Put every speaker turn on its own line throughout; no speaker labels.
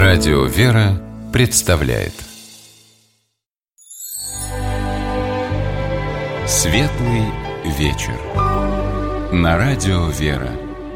Радио «Вера» представляет Светлый вечер на Радио «Вера».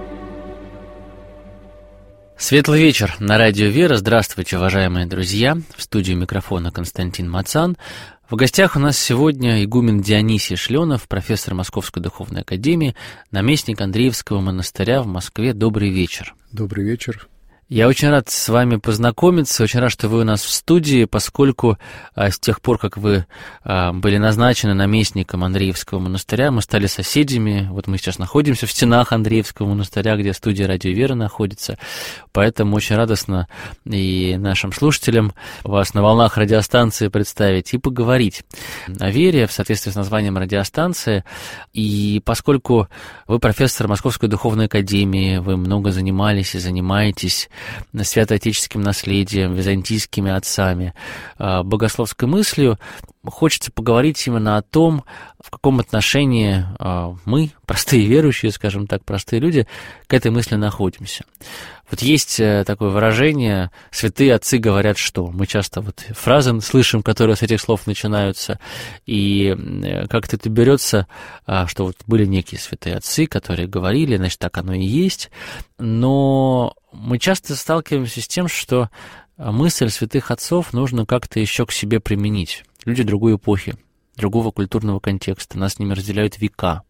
Светлый вечер на Радио «Вера». Здравствуйте, уважаемые друзья. В студии микрофона Константин Мацан. В гостях у нас сегодня игумен Дионисий Шленов, профессор Московской Духовной Академии, наместник Андреевского монастыря в Москве. Добрый вечер.
Добрый вечер.
Я очень рад с вами познакомиться, очень рад, что вы у нас в студии, поскольку с тех пор, как вы были назначены наместником Андреевского монастыря, мы стали соседями. Вот мы сейчас находимся в стенах Андреевского монастыря, где студия «Радио Вера» находится, поэтому очень радостно и нашим слушателям вас на волнах радиостанции представить и поговорить о вере в соответствии с названием радиостанции. И поскольку вы профессор Московской Духовной Академии, вы много занимались и занимаетесь святоотеческим наследием, византийскими отцами, богословской мыслью, хочется поговорить именно о том, в каком отношении мы, простые верующие, скажем так, простые люди, к этой мысли находимся. Вот есть такое выражение «святые отцы говорят что?». Мы часто вот фразы слышим, которые с этих слов начинаются, и как-то это берется, что вот были некие святые отцы, которые говорили, значит, так оно и есть, но мы часто сталкиваемся с тем, что мысль святых отцов нужно как-то еще к себе применить. Люди другой эпохи, другого культурного контекста, нас с ними разделяют века.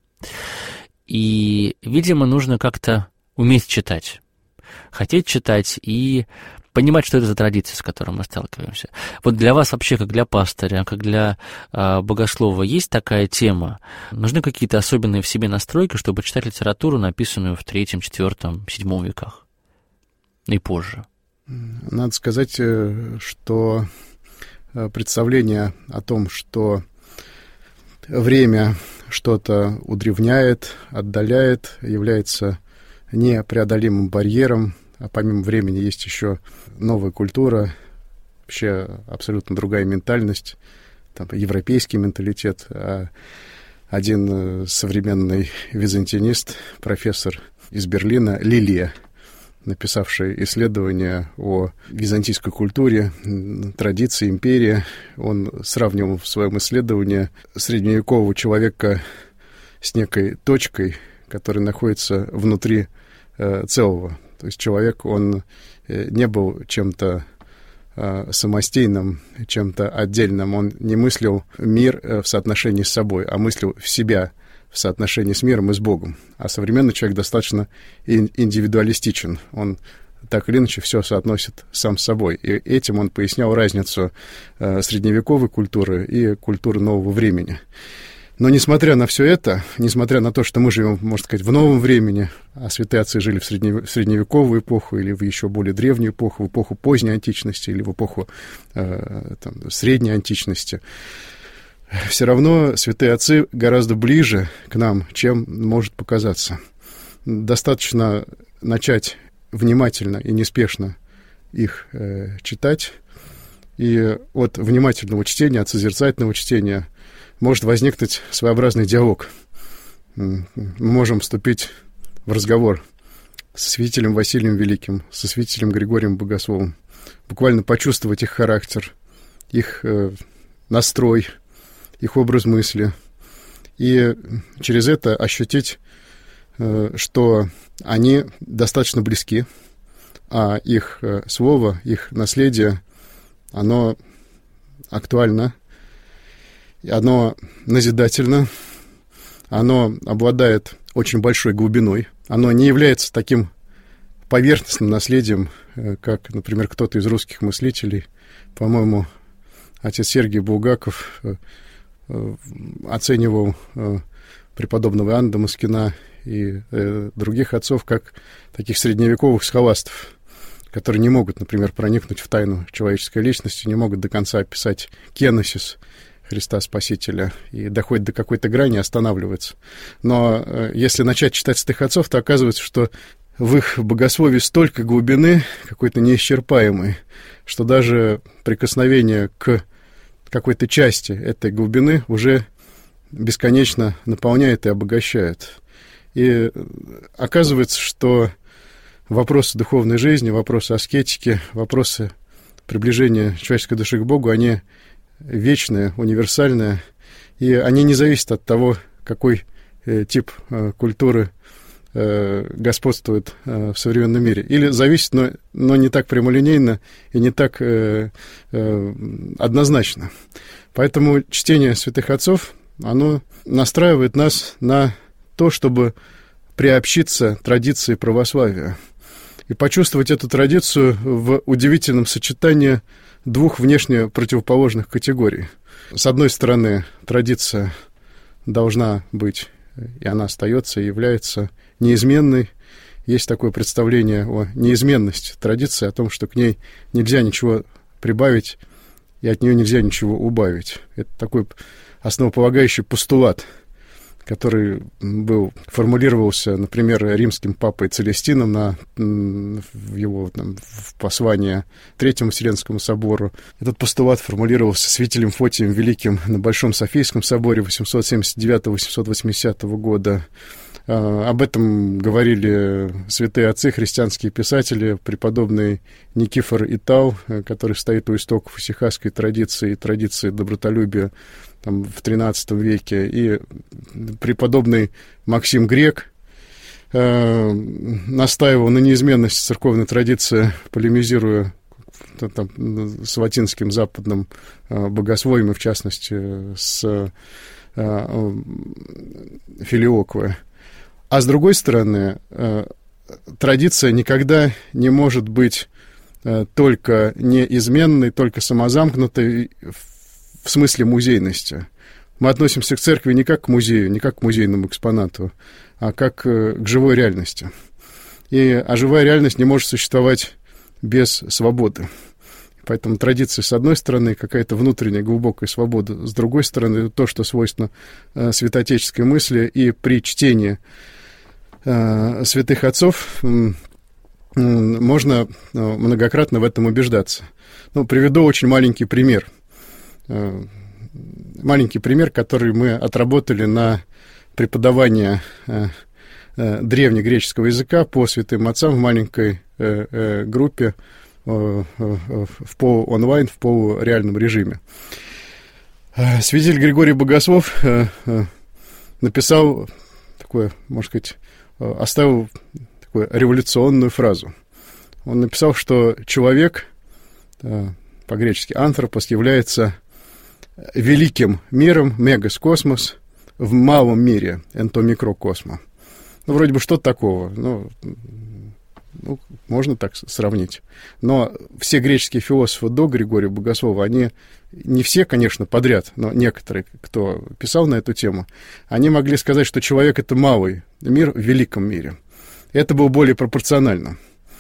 И, видимо, нужно как-то уметь читать, хотеть читать и понимать, что это за традиция, с которой мы сталкиваемся. Вот для вас вообще, как для пастыря, как для богослова, есть такая тема? Нужны какие-то особенные в себе настройки, чтобы читать литературу, написанную в III, IV, VII веках и позже?
Надо сказать, что представление о том, что время что-то удревняет, отдаляет, является непреодолимым барьером, а помимо времени есть еще новая культура, вообще абсолютно другая ментальность, там, европейский менталитет. Один современный византинист, профессор из Берлина, Лилия, написавший исследование о византийской культуре, традиции, империи, он сравнивал в своем исследовании средневекового человека с некой точкой, которая находится внутри целого. То есть человек, он не был чем-то самостийным, чем-то отдельным, он не мыслил мир в соотношении с собой, а мыслил в себя в соотношении с миром и с Богом. А современный человек достаточно индивидуалистичен. Он так или иначе все соотносит сам с собой. И этим он пояснял разницу средневековой культуры и культуры нового времени. Но несмотря на все это, несмотря на то, что мы живем, можно сказать, в новом времени, а святые отцы жили в средневековую эпоху или в еще более древнюю эпоху, в эпоху поздней античности или в эпоху средней античности, все равно святые отцы гораздо ближе к нам, чем может показаться. Достаточно начать внимательно и неспешно их читать, и от внимательного чтения, от созерцательного чтения может возникнуть своеобразный диалог. Мы можем вступить в разговор со святителем Василием Великим, со святителем Григорием Богословом, буквально почувствовать их характер, их настрой, их образ мысли, и через это ощутить, что они достаточно близки, а их слово, их наследие, оно актуально, оно назидательно, оно обладает очень большой глубиной, оно не является таким поверхностным наследием, как, например, кто-то из русских мыслителей, по-моему, отец Сергий Булгаков оценивал преподобного Иоанна Дамаскина и других отцов как таких средневековых схоластов, которые не могут, например, проникнуть в тайну человеческой личности, не могут до конца описать кеносис Христа Спасителя и доходят до какой-то грани и останавливаются. Но если начать читать святых отцов, то оказывается, что в их богословии столько глубины, какой-то неисчерпаемой, что даже прикосновение к какой-то части этой глубины уже бесконечно наполняет и обогащает. И оказывается, что вопросы духовной жизни, вопросы аскетики, вопросы приближения человеческой души к Богу, они вечные, универсальные, и они не зависят от того, какой тип культуры господствует в современном мире. Или зависит, но не так прямолинейно и не так однозначно. Поэтому чтение святых отцов, оно настраивает нас на то, чтобы приобщиться традиции православия и почувствовать эту традицию в удивительном сочетании двух внешне противоположных категорий. С одной стороны, традиция должна быть, и она остается, и является неизменной. Есть такое представление о неизменности традиции, о том, что к ней нельзя ничего прибавить, и от нее нельзя ничего убавить. Это такой основополагающий постулат, который формулировался, например, римским папой Целестином в его в послании Третьему Вселенскому собору. Этот постулат формулировался святителем Фотием Великим на Большом Софийском соборе 879-880 года. Об этом говорили святые отцы, христианские писатели, преподобный Никифор Итал, который стоит у истоков исихасской традиции добротолюбия в XIII веке, и преподобный Максим Грек настаивал на неизменности церковной традиции, полемизируя с латинским западным богословием, и в частности с Филиоквы. А с другой стороны, традиция никогда не может быть только неизменной, только самозамкнутой в смысле музейности. Мы относимся к церкви не как к музею, не как к музейному экспонату, а как к живой реальности. А живая реальность не может существовать без свободы. Поэтому традиция, с одной стороны, какая-то внутренняя глубокая свобода, с другой стороны, то, что свойственно святоотеческой мысли, и при чтении святых отцов можно многократно в этом убеждаться. Приведу очень маленький пример. Который мы отработали на преподавание древнегреческого языка по святым отцам в маленькой группе в полуонлайн, в полуреальном режиме. Святитель Григорий Богослов написал такое, можно сказать, оставил такую революционную фразу. Он написал, что человек, по-гречески «анθρωпос», является великим миром, мегас космос, в малом мире, энтомикрокосмо. Вроде бы что-то такого, можно так сравнить. Но все греческие философы до Григория Богослова, они, не все, конечно, подряд, но некоторые, кто писал на эту тему, они могли сказать, что человек — это малый мир в великом мире. Это было более пропорционально.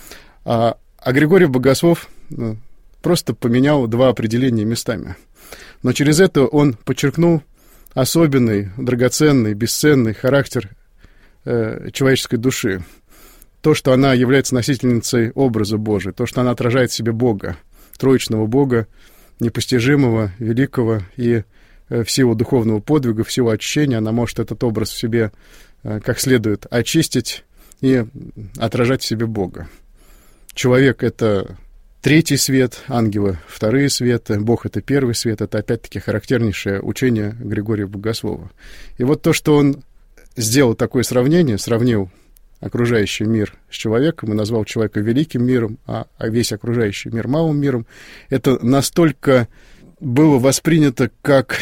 А Григорий Богослов просто поменял два определения местами. Но через это он подчеркнул особенный, драгоценный, бесценный характер человеческой души. То, что она является носительницей образа Божия, то, что она отражает в себе Бога, троичного Бога, непостижимого, великого, и в силу духовного подвига, в силу очищения она может этот образ в себе как следует очистить и отражать в себе Бога. Человек — это третий свет, ангелы — вторые светы, Бог — это первый свет. Это, опять-таки, характернейшее учение Григория Богослова. И вот то, что он сделал такое сравнение, сравнил окружающий мир с человеком и назвал человека великим миром, а весь окружающий мир малым миром, это настолько было воспринято как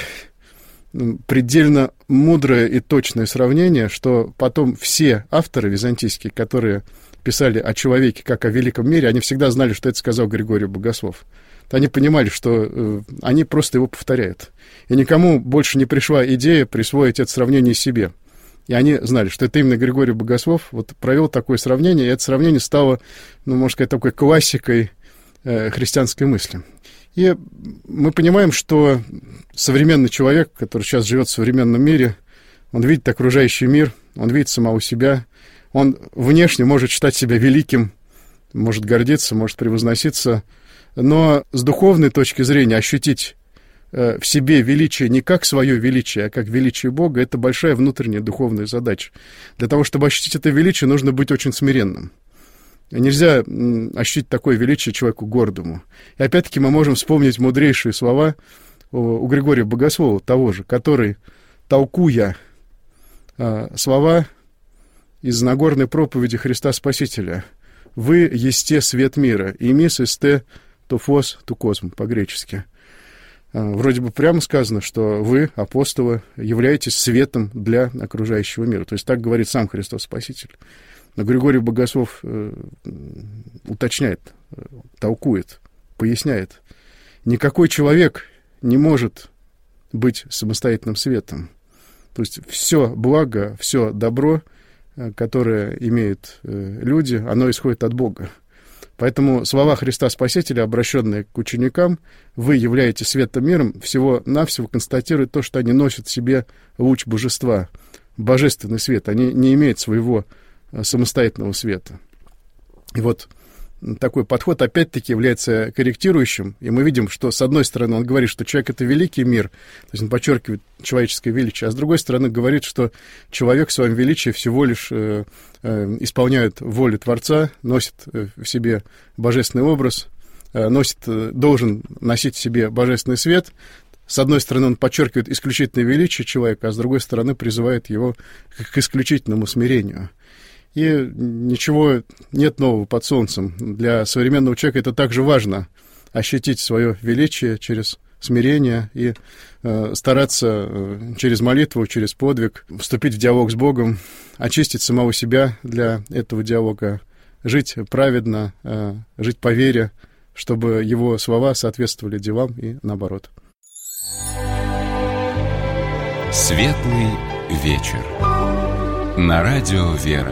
предельно мудрое и точное сравнение, что потом все авторы византийские, которые писали о человеке как о великом мире, они всегда знали, что это сказал Григорий Богослов. Они понимали, что они просто его повторяют. И никому больше не пришла идея присвоить это сравнение себе. И они знали, что это именно Григорий Богослов провел такое сравнение, и это сравнение стало, можно сказать, такой классикой христианской мысли. И мы понимаем, что современный человек, который сейчас живет в современном мире, он видит окружающий мир, он видит самого себя, он внешне может считать себя великим, может гордиться, может превозноситься, но с духовной точки зрения ощутить в себе величие не как свое величие, а как величие Бога — это большая внутренняя духовная задача. Для того, чтобы ощутить это величие, нужно быть очень смиренным. Нельзя ощутить такое величие человеку гордому. И опять-таки мы можем вспомнить мудрейшие слова у Григория Богослова, того же, который, толкуя слова из Нагорной проповеди Христа Спасителя: «Вы есте свет мира, и мис есте туфос тукосм» по-гречески. Вроде бы прямо сказано, что вы, апостолы, являетесь светом для окружающего мира. То есть так говорит сам Христос Спаситель. Но Григорий Богослов уточняет, толкует, поясняет: никакой человек не может быть самостоятельным светом. То есть все благо, все добро, которое имеют люди, оно исходит от Бога. Поэтому слова Христа Спасителя, обращенные к ученикам: «Вы являетесь светом миром», всего-навсего констатируют то, что они носят в себе луч божества, божественный свет. Они не имеют своего самостоятельного света. И вот такой подход опять-таки является корректирующим, и мы видим, что с одной стороны он говорит, что человек — это великий мир, то есть он подчеркивает человеческое величие, а с другой стороны говорит, что человек в своем величии всего лишь исполняет волю Творца, носит в себе божественный образ, должен носить в себе божественный свет. С одной стороны он подчеркивает исключительное величие человека, а с другой стороны призывает его к исключительному смирению. И ничего нет нового под солнцем. Для современного человека это также важно — ощутить свое величие через смирение и стараться через молитву, через подвиг вступить в диалог с Богом, очистить самого себя для этого диалога, жить праведно, жить по вере, чтобы его слова соответствовали делам и наоборот.
Светлый вечер. На радио «Вера».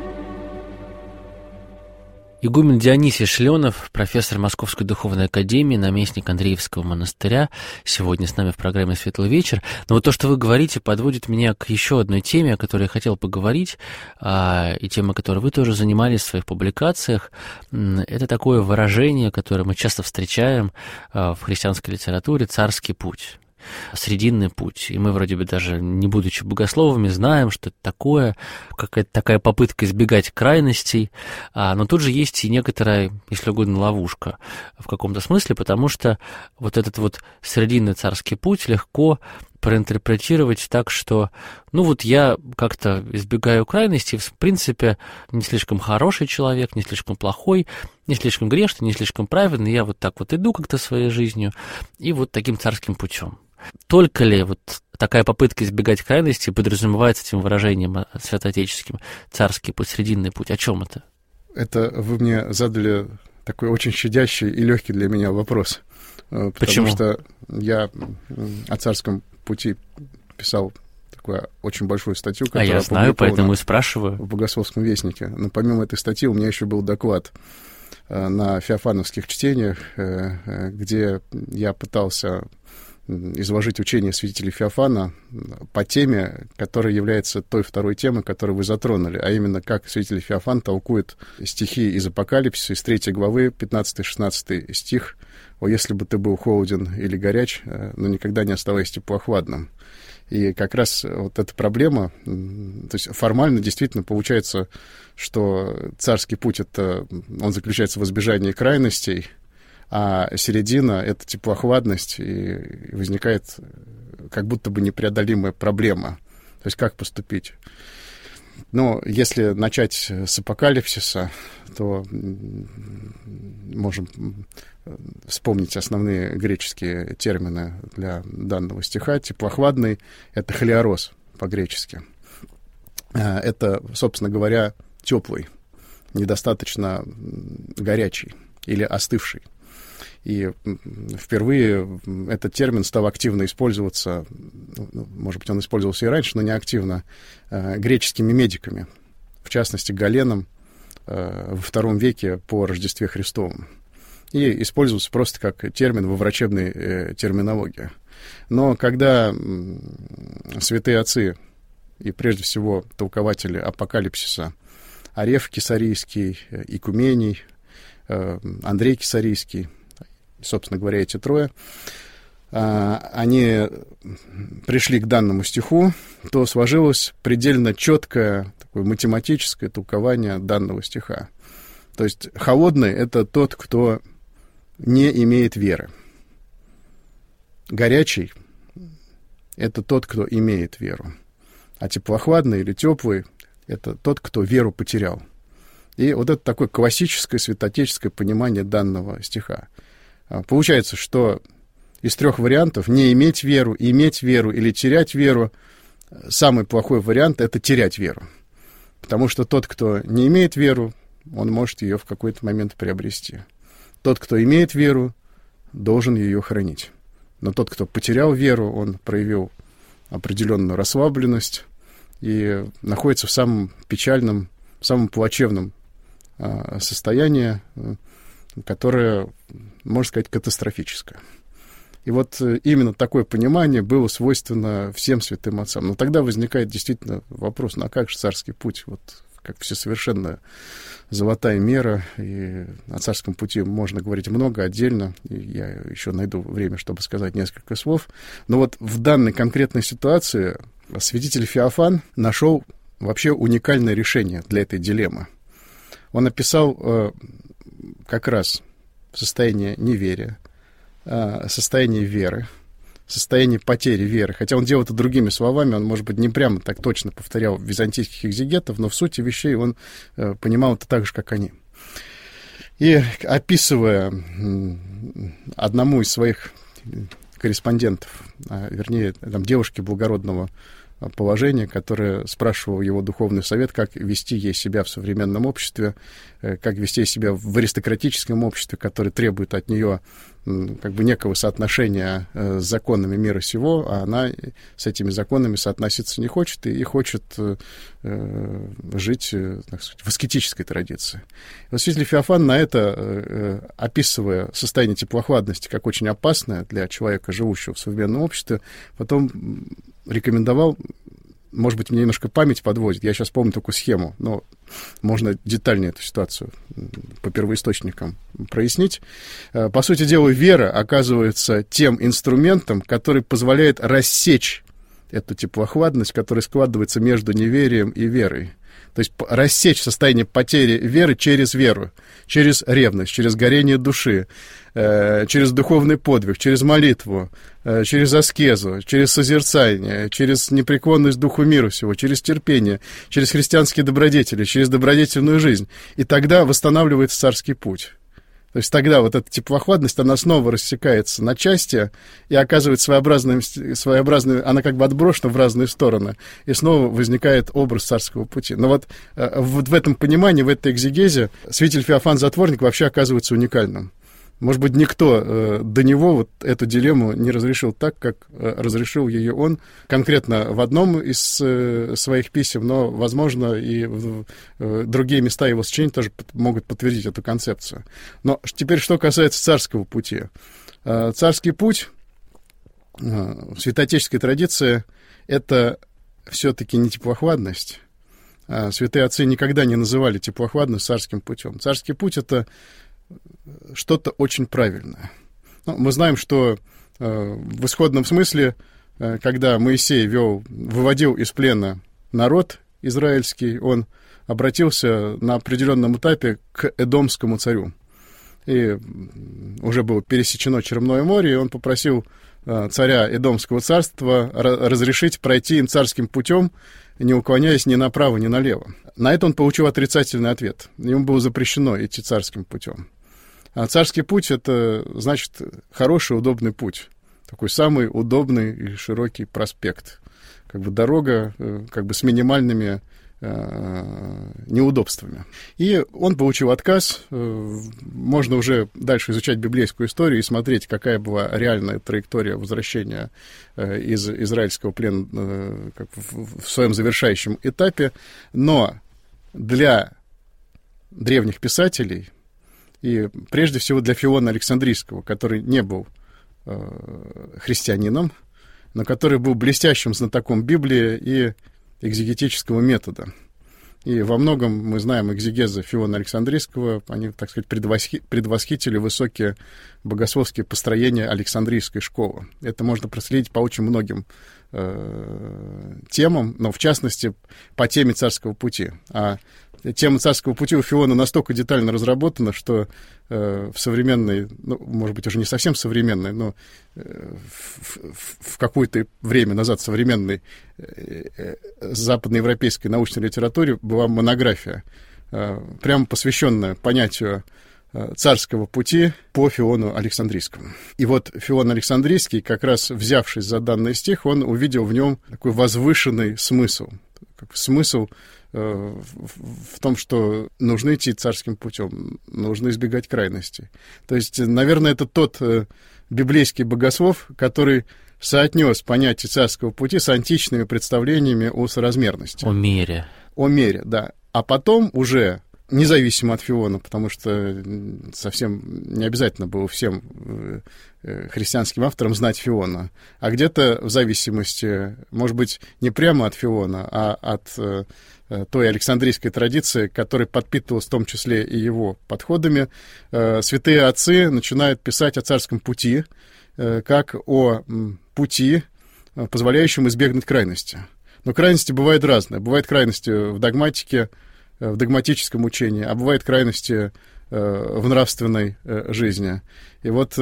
Игумен Дионисий Шленов, профессор Московской духовной академии, наместник Андреевского монастыря, сегодня с нами в программе «Светлый вечер». Но вот то, что вы говорите, подводит меня к еще одной теме, о которой я хотел поговорить, и тема, которой вы тоже занимались в своих публикациях. Это такое выражение, которое мы часто встречаем в христианской литературе — «царский путь». Срединный путь. И мы вроде бы даже, не будучи богословами, знаем, что это такое, какая-то такая попытка избегать крайностей, но тут же есть и некоторая, если угодно, ловушка в каком-то смысле, потому что вот этот вот срединный царский путь легко проинтерпретировать так, что, я как-то избегаю крайностей, в принципе, не слишком хороший человек, не слишком плохой, не слишком грешный, не слишком праведный, я вот так вот иду как-то своей жизнью, и вот таким царским путем. Только ли вот такая попытка избегать крайностей подразумевается этим выражением святоотеческим «царский путь», «срединный путь»? О чем это?
Это вы мне задали такой очень щадящий и легкий для меня вопрос.
Почему?
Потому что я о царском пути писал такую очень большую статью, которая
я знаю, поэтому и спрашиваю.
В Богословском вестнике. Но помимо этой статьи у меня еще был доклад на феофановских чтениях, где я пытался изложить учение святителя Феофана по теме, которая является той второй темой, которую вы затронули, а именно как святитель Феофан толкует стихи из Апокалипсиса, из 3 главы, 15-16 стих: «О, если бы ты был холоден или горяч, но никогда не оставайся теплохладным». И как раз вот эта проблема, то есть формально действительно получается, что царский путь он заключается в избежании крайностей, а середина — это теплохладность, и возникает как будто бы непреодолимая проблема. То есть как поступить? Но если начать с Апокалипсиса, то можем вспомнить основные греческие термины для данного стиха. Теплохладный — это холиорос по-гречески. Это, собственно говоря, теплый, недостаточно горячий или остывший. И впервые этот термин стал активно использоваться, может быть, он использовался и раньше, но не активно, греческими медиками, в частности, Галеном во II веке по Рождестве Христовом. И использовался просто как термин во врачебной терминологии. Но когда святые отцы, и прежде всего толкователи Апокалипсиса, Ареф Кесарийский, Игумений, Андрей Кесарийский, собственно говоря, эти трое, они пришли к данному стиху, то сложилось предельно четкое такое математическое толкование данного стиха. То есть холодный — это тот, кто не имеет веры. Горячий — это тот, кто имеет веру. А теплохладный или теплый — это тот, кто веру потерял. И вот это такое классическое святоотеческое понимание данного стиха. Получается, что из трех вариантов — не иметь веру или терять веру — самый плохой вариант — это терять веру. Потому что тот, кто не имеет веру, он может ее в какой-то момент приобрести. Тот, кто имеет веру, должен ее хранить. Но тот, кто потерял веру, он проявил определенную расслабленность и находится в самом печальном, самом плачевном состоянии, которое, можно сказать, катастрофическое. И вот именно такое понимание было свойственно всем святым отцам. Но тогда возникает действительно вопрос, ну а как же царский путь? Вот как всесовершенная золотая мера, и о царском пути можно говорить много отдельно, и я еще найду время, чтобы сказать несколько слов. Но вот в данной конкретной ситуации святитель Феофан нашел вообще уникальное решение для этой дилеммы. Он описал как раз состояние неверия, состояние веры, состояние потери веры. Хотя он делал это другими словами, он, может быть, не прямо так точно повторял византийских экзегетов, но в сути вещей он понимал это так же, как они. И описывая одному из своих корреспондентов, вернее, там, девушке благородного положения, которая спрашивала его духовный совет, как вести ей себя в современном обществе, как вести себя в аристократическом обществе, которое требует от нее как бы некого соотношения с законами мира сего, а она с этими законами соотноситься не хочет и хочет жить, так сказать, в аскетической традиции. Вот святитель Феофан на это, описывая состояние теплохладности как очень опасное для человека, живущего в современном обществе, потом рекомендовал, может быть, мне немножко память подводит, я сейчас помню только схему, но можно детальнее эту ситуацию по первоисточникам прояснить. По сути дела, вера оказывается тем инструментом, который позволяет рассечь эту теплохладность, которая складывается между неверием и верой. То есть рассечь состояние потери веры через веру, через ревность, через горение души, через духовный подвиг, через молитву, через аскезу, через созерцание, через непреклонность духу мира всего, через терпение, через христианские добродетели, через добродетельную жизнь. И тогда восстанавливается царский путь. То есть тогда вот эта теплохладность, она снова рассекается на части и оказывается своеобразной, она как бы отброшена в разные стороны, и снова возникает образ царского пути. Но вот в этом понимании, в этой экзегезе святитель Феофан Затворник вообще оказывается уникальным. Может быть, никто до него вот эту дилемму не разрешил так, как разрешил ее он, конкретно в одном из своих писем, но, возможно, и другие места его сочинений тоже могут подтвердить эту концепцию. Но теперь, что касается царского пути. Царский путь в святоотеческой традиции — это все-таки не теплохладность. Святые отцы никогда не называли теплохладность царским путем. Царский путь — это что-то очень правильное. Ну, мы знаем, что в исходном смысле, когда Моисей выводил из плена народ израильский, он обратился на определенном этапе к Эдомскому царю. И уже было пересечено Черное море, и он попросил царя Эдомского царства разрешить пройти им царским путем, не уклоняясь ни направо, ни налево. На это он получил отрицательный ответ. Ему было запрещено идти царским путем. А царский путь — это, значит, хороший, удобный путь. Такой самый удобный и широкий проспект. Как бы дорога как бы с минимальными неудобствами. И он получил отказ. Можно уже дальше изучать библейскую историю и смотреть, какая была реальная траектория возвращения из израильского плена как в своем завершающем этапе. Но для древних писателей, и прежде всего для Филона Александрийского, который не был христианином, но который был блестящим знатоком Библии и экзегетического метода. И во многом мы знаем экзегезы Филона Александрийского, они, так сказать, предвосхитили высокие богословские построения Александрийской школы. Это можно проследить по очень многим темам, но в частности по теме царского пути. А тема царского пути у Фиона настолько детально разработана, что в современной, ну, может быть, уже не совсем современной, но в какое-то время назад современной западноевропейской научной литературе была монография, прямо посвященная понятию царского пути по Фиону Александрийскому. И вот Фион Александрийский, как раз взявшись за данный стих, он увидел в нем такой возвышенный смысл. Смысл в том, что нужно идти царским путем, нужно избегать крайностей. То есть, наверное, это тот библейский богослов, который соотнес понятие царского пути с античными представлениями о соразмерности.
О мере.
О мере, да. А потом уже, независимо от Фиона, потому что совсем не обязательно было всем христианским авторам знать Фиона, а где-то в зависимости, может быть, не прямо от Фиона, а от той Александрийской традиции, которая подпитывалась в том числе и его подходами, святые отцы начинают писать о царском пути, как о пути, позволяющем избегнуть крайности. Но крайности бывают разные. Бывают крайности в догматике, в догматическом учении, а бывают крайности в нравственной жизни. И вот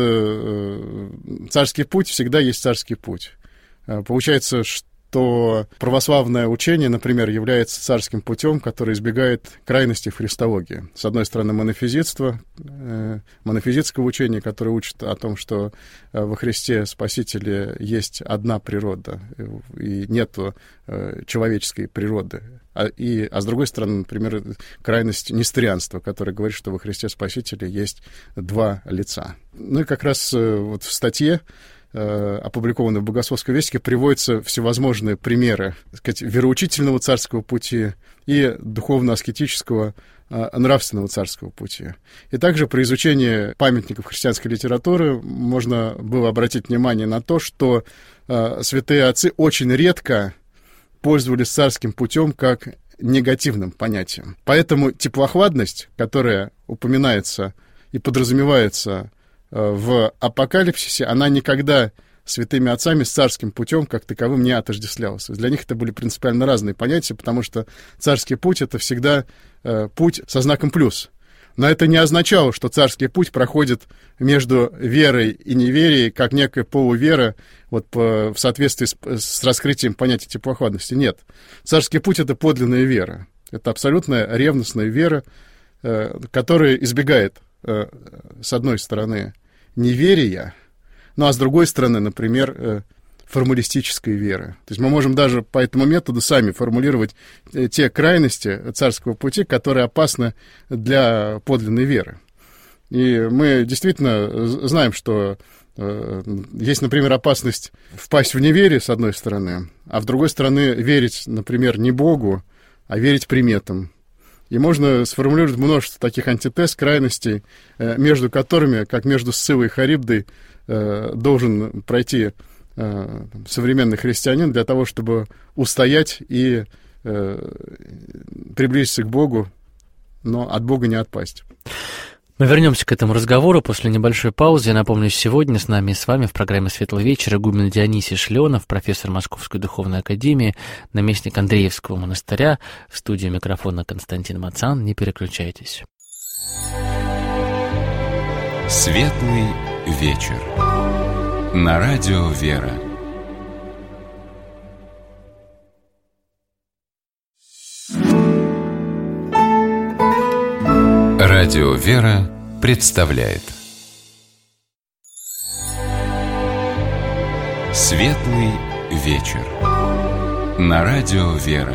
царский путь всегда есть царский путь. Получается, что православное учение, например, является царским путем, который избегает крайности в христологии. С одной стороны, монофизитского учения, которое учит о том, что во Христе Спасителе есть одна природа, и нету человеческой природы. А с другой стороны, например, крайность несторианства, которая говорит, что во Христе Спасителе есть два лица. Ну и как раз вот в статье, опубликованной в Богословской вестнике, приводятся всевозможные примеры, так сказать, вероучительного царского пути и духовно-аскетического нравственного царского пути. И также при изучении памятников христианской литературы можно было обратить внимание на то, что святые отцы очень редко пользовались царским путем как негативным понятием. Поэтому теплохладность, которая упоминается и подразумевается в Апокалипсисе, она никогда святыми отцами с царским путем как таковым не отождествлялась. Для них это были принципиально разные понятия, потому что царский путь — это всегда путь со знаком «плюс». Но это не означало, что царский путь проходит между верой и неверием, как некая полувера, вот в соответствии с раскрытием понятия теплохладности. Нет. Царский путь — это подлинная вера. Это абсолютная ревностная вера, которая избегает, с одной стороны, неверия, ну а с другой стороны, например, формалистической веры. То есть мы можем даже по этому методу сами формулировать те крайности царского пути, которые опасны для подлинной веры. И мы действительно знаем, что есть, например, опасность впасть в неверие, с одной стороны, а с другой стороны верить, например, не Богу, а верить приметам. И можно сформулировать множество таких антитез, крайностей, между которыми, как между Сциллой и Харибдой, должен пройти современный христианин для того, чтобы устоять и приблизиться к Богу, но от Бога не отпасть.
Мы вернемся к этому разговору после небольшой паузы. Я напомню, сегодня с нами и с вами в программе «Светлый вечер» игумен Дионисий Шлеонов, профессор Московской духовной академии, наместник Андреевского монастыря. В студии микрофона Константин Мацан. Не переключайтесь.
«Светлый вечер» на радио «Вера». Радио «Вера» представляет «Светлый вечер» на радио «Вера».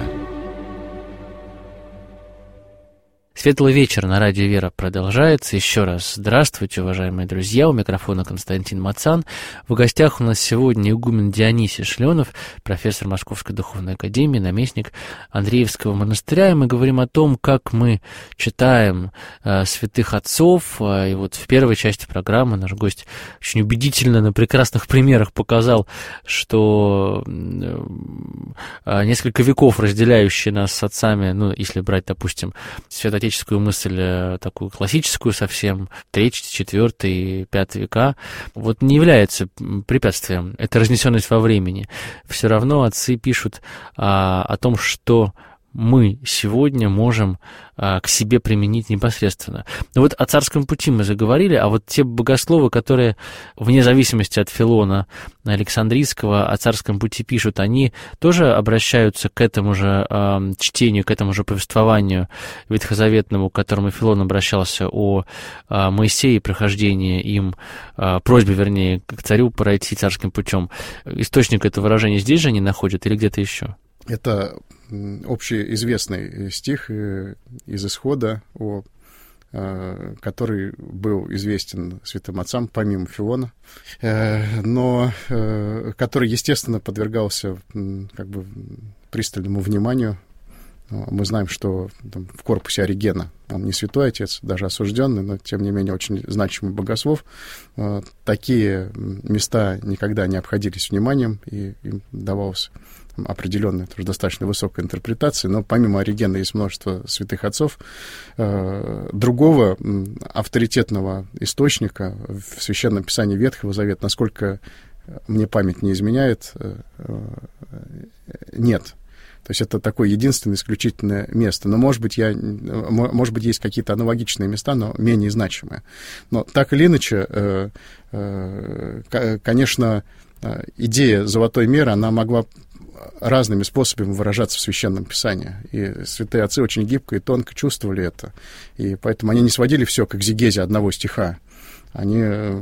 Светлый вечер на радио «Вера» продолжается. Еще раз здравствуйте, уважаемые друзья. У микрофона Константин Мацан. В гостях у нас сегодня игумен Дионисий Шлеонов, профессор Московской духовной академии, наместник Андреевского монастыря. И мы говорим о том, как мы читаем святых отцов. И вот в первой части программы наш гость очень убедительно на прекрасных примерах показал, что несколько веков, разделяющие нас с отцами, ну, если брать, допустим, святоотеческую мысль, такую классическую совсем, 3, 4, 5 века, вот не является препятствием. Это разнесенность во времени. Все равно отцы пишут о том, что мы сегодня можем к себе применить непосредственно. Но вот о царском пути мы заговорили, а вот те богословы, которые вне зависимости от Филона Александрийского о царском пути пишут, они тоже обращаются к этому же чтению, к этому же повествованию ветхозаветному, к которому Филон обращался о Моисее и прохождении им, просьбе, вернее, к царю пройти царским путем. Источник этого выражения здесь же они находят или где-то еще?
Это общеизвестный стих из Исхода, который был известен святым отцам, помимо Филона, но который, естественно, подвергался пристальному вниманию. Мы знаем, что в корпусе Оригена, он не святой отец, даже осужденный, но, тем не менее, очень значимый богослов, такие места никогда не обходились вниманием, и им давалось определенная, тоже достаточно высокая интерпретация, но помимо Оригена есть множество святых отцов. Другого авторитетного источника в Священном Писании Ветхого Завета, насколько мне память не изменяет, нет. То есть это такое единственное, исключительное место. Но, может быть, есть какие-то аналогичные места, но менее значимые. Но так или иначе, конечно, идея золотой меры, она могла разными способами выражаться в Священном Писании. И святые отцы очень гибко и тонко чувствовали это. И поэтому они не сводили все к экзегезе одного стиха. Они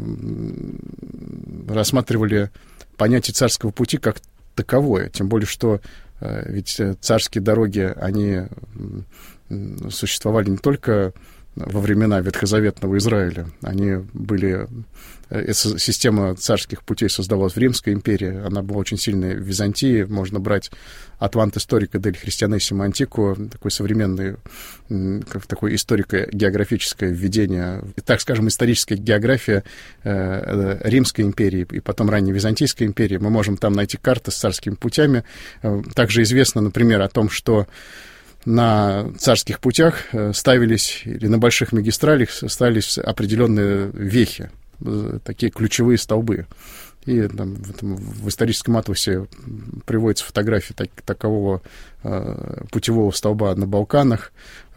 рассматривали понятие царского пути как таковое. Тем более, что ведь царские дороги, они существовали не только во времена ветхозаветного Израиля. Они были... Система царских путей создавалась в Римской империи. Она была очень сильная в Византии. Можно брать Атвант историка дель христианессимо антику, такой современный, такое историко-географическое введение, так скажем, историческая география Римской империи и потом ранней Византийской империи. Мы можем там найти карты с царскими путями. Также известно, например, о том, что на царских путях ставились, или на больших магистралях ставились определенные вехи, такие ключевые столбы. И в историческом атласе приводится фотография такового путевого столба на Балканах.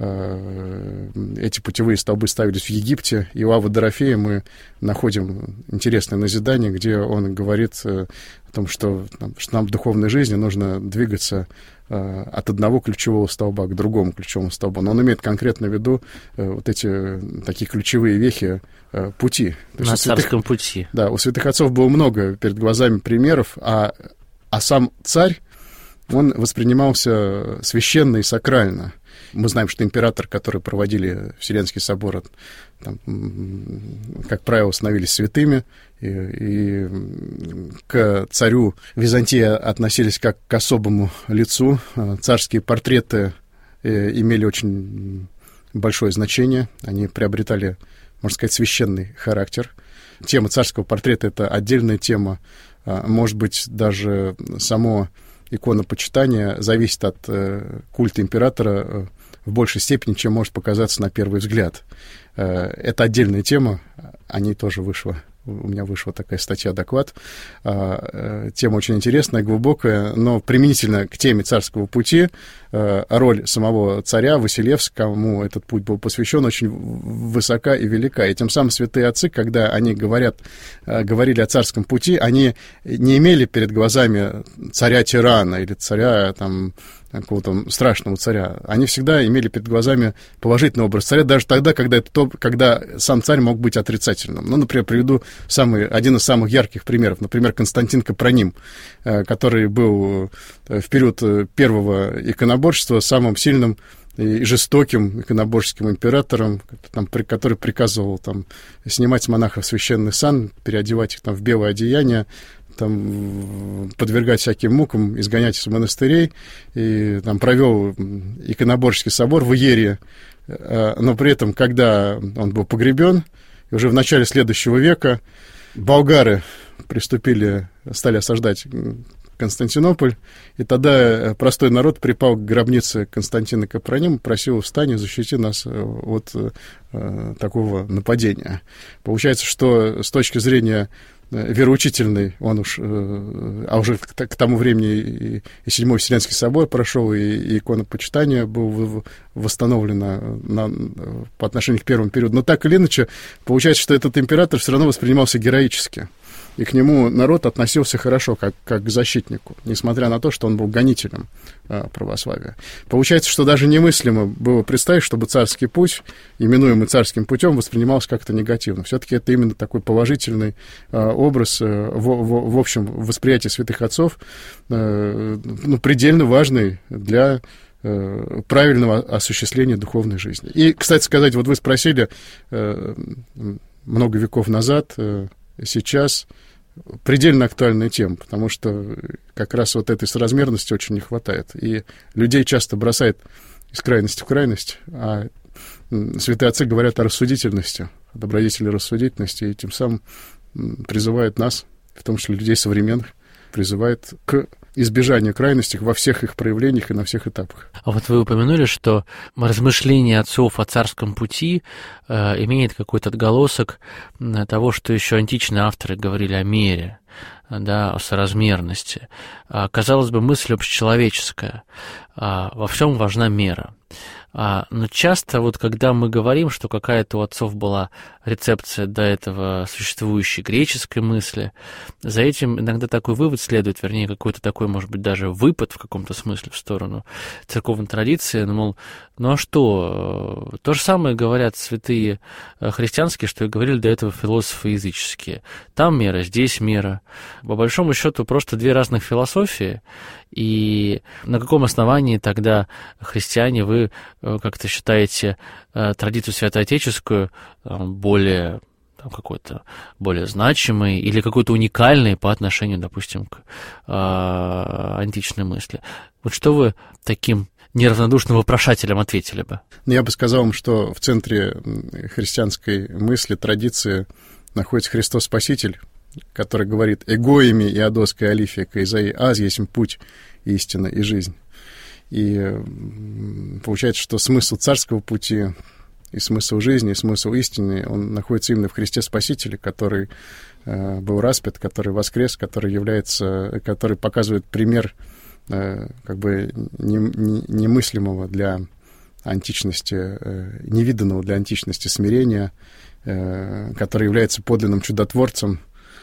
Эти путевые столбы ставились в Египте. И у Авва Дорофея мы находим интересное назидание, где он говорит о том, что нам в духовной жизни нужно двигаться от одного ключевого столба к другому ключевому столбу. Но он имеет конкретно в виду вот эти такие ключевые вехи пути.
На царском пути.
Да, у святых отцов было много перед глазами примеров, а сам царь, он воспринимался священно и сакрально. Мы знаем, что император, который проводили Вселенский собор, там, как правило, становились святыми, и к царю Византии относились как к особому лицу. Царские портреты имели очень большое значение, они приобретали, можно сказать, священный характер. Тема царского портрета — это отдельная тема. Может быть, даже само иконопочитание зависит от культа императора в большей степени, чем может показаться на первый взгляд. Это отдельная тема, о ней тоже у меня вышла такая статья-доклад. Тема очень интересная, глубокая, но применительно к теме царского пути роль самого царя Василевса, кому этот путь был посвящен, очень высока и велика. И тем самым святые отцы, когда они говорили о царском пути, они не имели перед глазами царя-тирана или царя какого-то страшного царя. Они всегда имели перед глазами положительный образ царя, даже тогда, когда сам царь мог быть отрицательным. Ну, например, приведу один из самых ярких примеров. Например, Константин Капроним, который был в период первого иконоборчества самым сильным и жестоким иконоборческим императором, который приказывал снимать с монахов священный сан, переодевать их в белое одеяние, подвергать всяким мукам, изгонять из монастырей, и провел иконоборческий собор в Иерии. Но при этом, когда он был погребен, и уже в начале следующего века болгары стали осаждать Константинополь, и тогда простой народ припал к гробнице Константина Капронима, просил: «Встань и защити нас от такого нападения». Получается, что с точки зрения вероучительный, он уж, а уже к тому времени и Седьмой Вселенский собор прошел, и иконопочитание было восстановлено по отношению к первому периоду. Но так или иначе, получается, что этот император все равно воспринимался героически. И к нему народ относился хорошо, как к защитнику, несмотря на то, что он был гонителем православия. Получается, что даже немыслимо было представить, чтобы царский путь, именуемый царским путем, воспринимался как-то негативно. Все-таки это именно такой положительный образ в общем восприятии святых отцов, предельно важный для правильного осуществления духовной жизни. И, кстати сказать, вот вы спросили много веков назад, сейчас предельно актуальная тема, потому что как раз вот этой соразмерности очень не хватает. И людей часто бросает из крайности в крайность, а святые отцы говорят о рассудительности, о добродетели рассудительности, и тем самым призывают нас, в том числе людей современных, призывает к избежанию крайностей во всех их проявлениях и на всех этапах.
А вот вы упомянули, что размышление отцов о царском пути имеет какой-то отголосок того, что еще античные авторы говорили о мере, да, о соразмерности. Казалось бы, мысль общечеловеческая. Во всем важна мера. Но часто, вот когда мы говорим, что какая-то у отцов была рецепция до этого существующей греческой мысли, за этим иногда такой вывод следует, вернее, какой-то такой, может быть, даже выпад в каком-то смысле в сторону церковной традиции, мол, ну а что? То же самое говорят святые христианские, что и говорили до этого философы языческие. Там мера, здесь мера. По большому счету, просто две разных философии. И на каком основании тогда, христиане, вы как-то считаете традицию святоотеческую более какой-то более значимой или какой-то уникальной по отношению, допустим, к античной мысли? Вот что вы таким неравнодушным вопрошателям ответили бы?
Я бы сказал вам, что в центре христианской мысли, традиции находится Христос Спаситель, который говорит: «Эго ими и адоской алифия каизаи, аз есть путь, истина и жизнь». И получается, что смысл царского пути и смысл жизни, и смысл истины, он находится именно в Христе Спасителе, который был распят, который воскрес, который показывает пример как бы немыслимого для античности, невиданного для античности смирения, который является подлинным чудотворцем,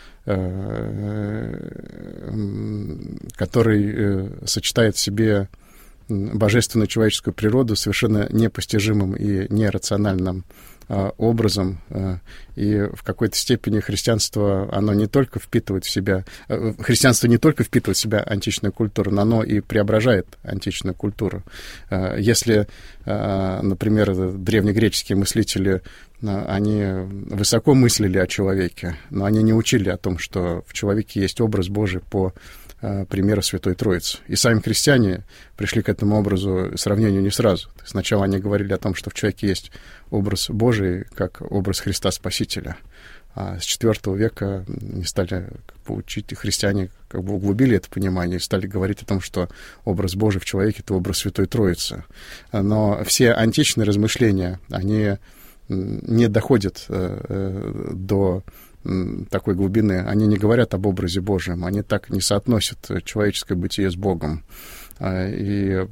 который сочетает в себе божественную человеческую природу совершенно непостижимым и нерациональным образом. И в какой-то степени христианство, оно не только впитывает в себя... Христианство не только впитывает в себя античную культуру, но оно и преображает античную культуру. Если, например, древнегреческие мыслители, они высоко мыслили о человеке, но они не учили о том, что в человеке есть образ Божий по примеру Святой Троицы. И сами христиане пришли к этому образу, сравнению не сразу. Сначала они говорили о том, что в человеке есть образ Божий, как образ Христа Спасителя. А с IV века не стали учить, христиане углубили это понимание и стали говорить о том, что образ Божий в человеке — это образ Святой Троицы. Но все античные размышления, они не доходят до такой глубины, они не говорят об образе Божьем, они так не соотносят человеческое бытие с Богом. И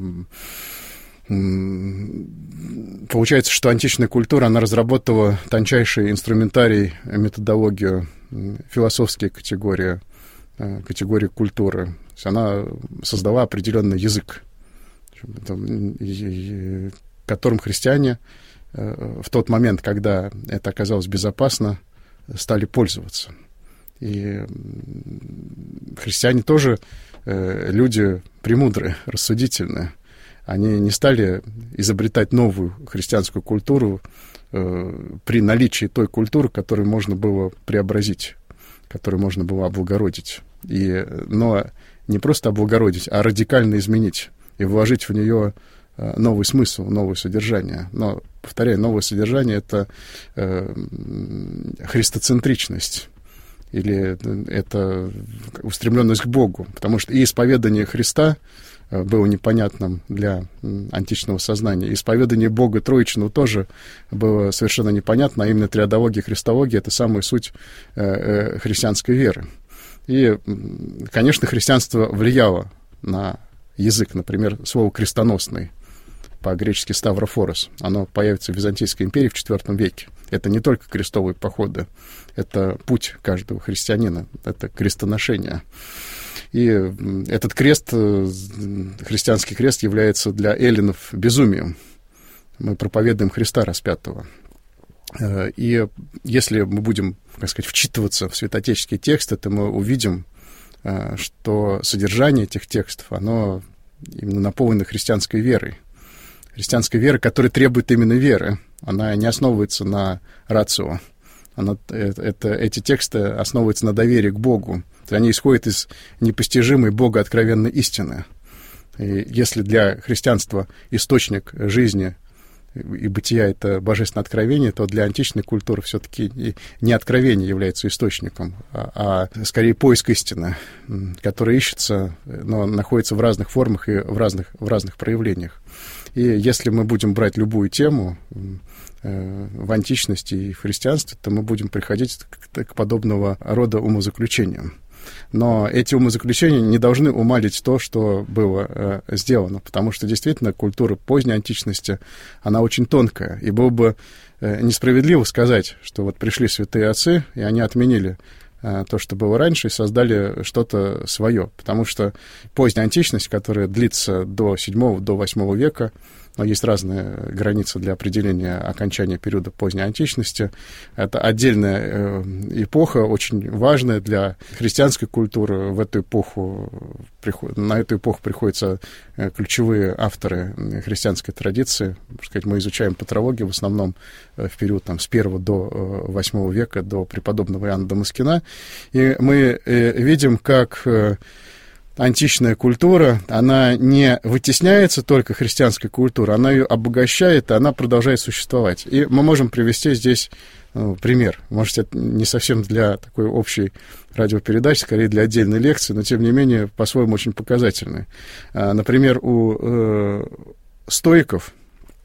получается, что античная культура, она разработала тончайший инструментарий, методологию, философские категории культуры. То есть она создала определенный язык, которым христиане в тот момент, когда это оказалось безопасно, стали пользоваться. И христиане тоже люди премудрые, рассудительные. Они не стали изобретать новую христианскую культуру при наличии той культуры, которую можно было преобразить, которую можно было облагородить. Но не просто облагородить, а радикально изменить и вложить в нее новый смысл, новое содержание. Но, повторяю, новое содержание — это христоцентричность. или это устремленность к Богу, потому что и исповедание Христа было непонятным для античного сознания. Исповедание Бога Троичного тоже было совершенно непонятно, а именно триадология и христология — это самая суть христианской веры. И, конечно, христианство влияло на язык, например, слово «крестоносный», по-гречески «ставрофорос». Оно появится в Византийской империи в IV веке. Это не только крестовые походы, это путь каждого христианина, это крестоношение. И этот крест, христианский крест, является для эллинов безумием. Мы проповедуем Христа распятого. И если мы будем, так сказать, вчитываться в святоотеческие тексты, то мы увидим, что содержание этих текстов, оно именно наполнено христианской верой. Христианской верой, которая требует именно веры. Она не основывается на рацио. Эти тексты основываются на доверии к Богу. Они исходят из непостижимой Бога откровенной истины. И если для христианства источник жизни и бытия — это божественное откровение, то для античной культуры все-таки не откровение является источником, а скорее поиск истины, который ищется, но находится в разных формах и в разных проявлениях. И если мы будем брать любую тему в античности и в христианстве, то мы будем приходить к подобного рода умозаключениям. Но эти умозаключения не должны умалить то, что было сделано, потому что действительно культура поздней античности, она очень тонкая, и было бы несправедливо сказать, что вот пришли святые отцы, и они отменили то, что было раньше, и создали что-то свое, потому что поздняя античность, которая длится до 7-го, до 8 века, но есть разные границы для определения окончания периода поздней античности. Это отдельная эпоха, очень важная для христианской культуры. На эту эпоху приходятся ключевые авторы христианской традиции. Можно сказать, мы изучаем патрологию в основном в период с 1 до 8 века, до преподобного Иоанна Дамаскина. И мы видим, как античная культура, она не вытесняется только христианской культурой, она ее обогащает, и она продолжает существовать. И мы можем привести здесь пример. Может, это не совсем для такой общей радиопередачи, скорее для отдельной лекции, но, тем не менее, по-своему очень показательный. Например, у стоиков